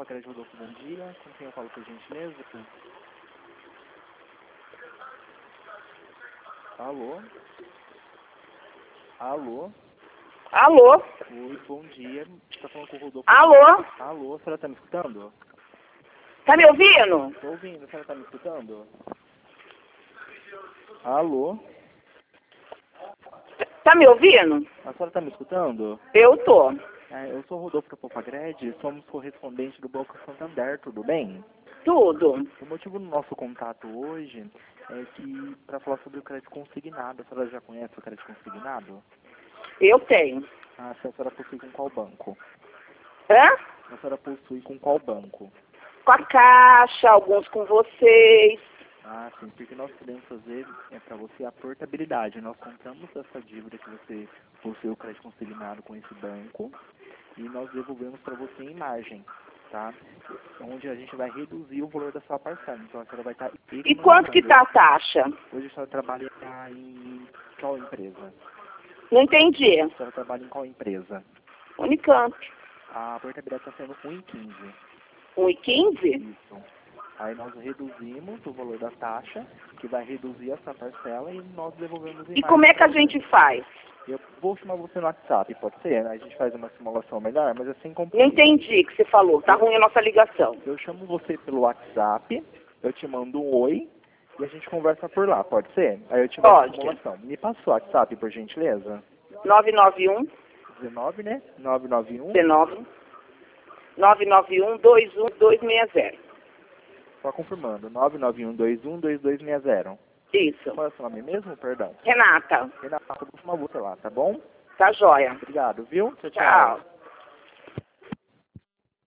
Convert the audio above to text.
Crédito Rodolfo, bom dia. Com quem eu falo, por gentileza? Alô? Alô? Alô? Oi, bom dia. Você tá falando com o Rodolfo? Alô? Alô, a senhora tá me escutando? Tá me ouvindo? Tô ouvindo, a senhora tá me escutando? Alô? Tá me ouvindo? A senhora tá me escutando? Eu tô. Eu sou o Rodolfo da Popagred, somos correspondentes do Banco Santander, tudo bem? Tudo. O motivo do nosso contato hoje é que, para falar sobre o crédito consignado, a senhora já conhece o crédito consignado? Eu tenho. A senhora possui com qual banco? Hã? A senhora possui com qual banco? Com a Caixa, alguns com vocês. Ah, sim, porque nós podemos fazer para você a portabilidade. Nós compramos essa dívida que você possui o crédito consignado com esse banco e nós devolvemos para você em margem, tá? Onde a gente vai reduzir o valor da sua parcela. Então a senhora vai estar E quanto que tá a taxa? Hoje a senhora trabalha em qual empresa? Não entendi. A senhora trabalha em qual empresa? Unicamp. A portabilidade está sendo 1,15. 1,15? Isso. Aí nós reduzimos o valor da taxa, que vai reduzir essa parcela e nós devolvemos em E margem como é que pra a você. gente faz? Eu vou chamar você no WhatsApp, pode ser? A gente faz uma simulação melhor, mas assim como... Não entendi o que você falou. Tá ruim a nossa ligação. Eu chamo você pelo WhatsApp, eu te mando um oi e a gente conversa por lá, pode ser? Aí eu te mando a Pode. simulação. Me passa o WhatsApp, por gentileza. 991 19, né? 991. 19 991 21260. Só confirmando. 991212260. Isso. Qual é o seu nome mesmo? Perdão. Renata. Renato, eu vou chamar você lá, tá bom? Tá joia. Obrigado, viu? Tchau, tchau. Tchau.